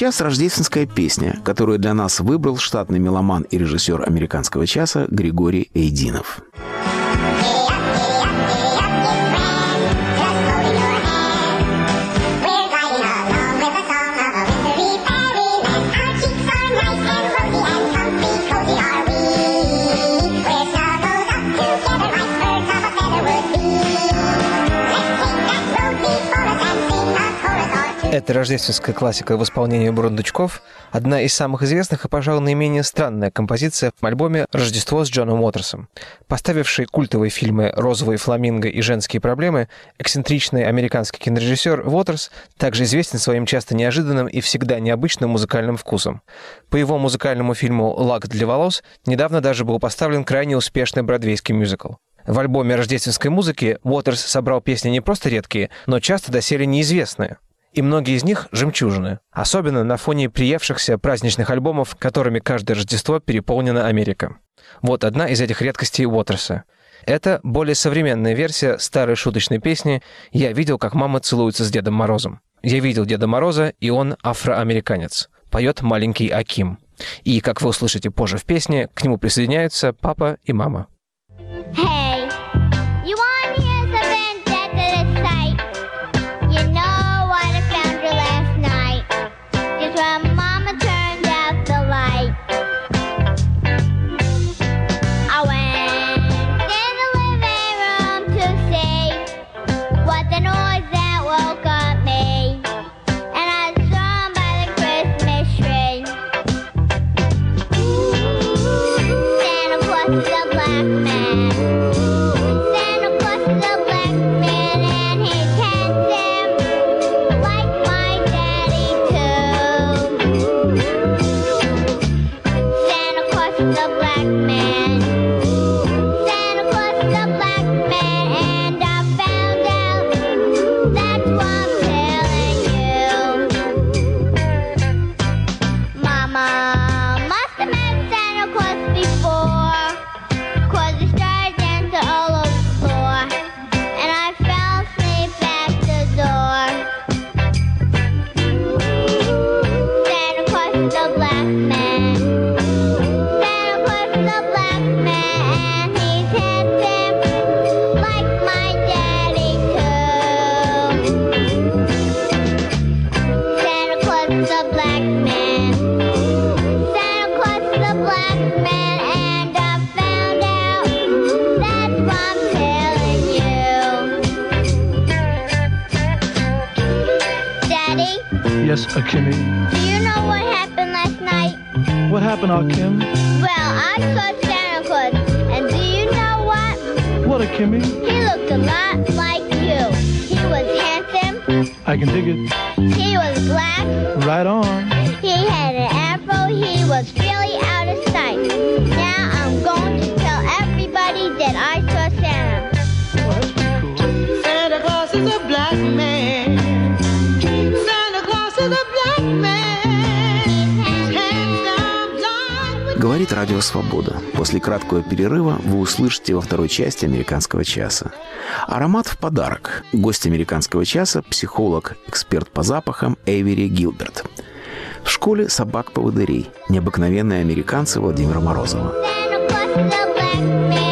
сейчас рождественская песня, которую для нас выбрал штатный меломан и режиссер «Американского часа» Григорий Эйдинов. Эта рождественская классика в исполнении Бурундучков – одна из самых известных и, пожалуй, наименее странная композиция в альбоме «Рождество с Джоном Уотерсом». Поставивший культовые фильмы «Розовые фламинго» и «Женские проблемы», эксцентричный американский кинорежиссер Уотерс также известен своим часто неожиданным и всегда необычным музыкальным вкусом. По его музыкальному фильму «Лак для волос» недавно даже был поставлен крайне успешный бродвейский мюзикл. В альбоме рождественской музыки Уотерс собрал песни не просто редкие, но часто доселе неизвестные. И многие из них — жемчужины, особенно на фоне приевшихся праздничных альбомов, которыми каждое Рождество переполнена Америка. Вот одна из этих редкостей Уотерса. Это более современная версия старой шуточной песни «Я видел, как мама целуется с Дедом Морозом». «Я видел Деда Мороза, и он афроамериканец», поет маленький Аким. И, как вы услышите позже в песне, к нему присоединяются папа и мама. Hey, you wanna hear something that is sight? You know what I found you last night. Just when Mama turned out the light. I went in the living room to see what the noise that woke up me. And I was drawn by the Christmas tree. Santa Claus is a black man. Santa Claus is a black man and he tends him like my daddy too. Santa Claus is a black man. Santa Claus is a black man and I found out that's why I'm telling you. Mama must have met Santa Claus before, 'cause he started dancing all over the floor, and I fell asleep at the door. Santa Claus is a black man. Santa Claus is a black man, and he's handsome like my daddy too. Santa Claus is a black man. Santa Claus is a black man, and I found out that's why I'm telling you. Daddy, Yes, Akimi. do you know what happened last night? What happened, Akim? Well, I saw Santa Claus, and do you know what? What, Akimi? He looked a lot like you. He was handsome, I can dig it. he was black, Right on. he had an afro, he was really out of sight. Now I'm going to tell everybody that I saw Santa. Well, that's pretty cool. Santa Claus is a black man. Santa Claus is a black man. Handsome, blonde. Говорит Радио Свобода. После краткого перерыва вы услышите во второй части «Американского часа». Аромат в подарок. Гость «Американского часа» – психолог, эксперт по запахам Эйвери Гилберт. В школе собак-поводырей. Необыкновенные американцы Владимира Морозова. Santa Claus is a black man.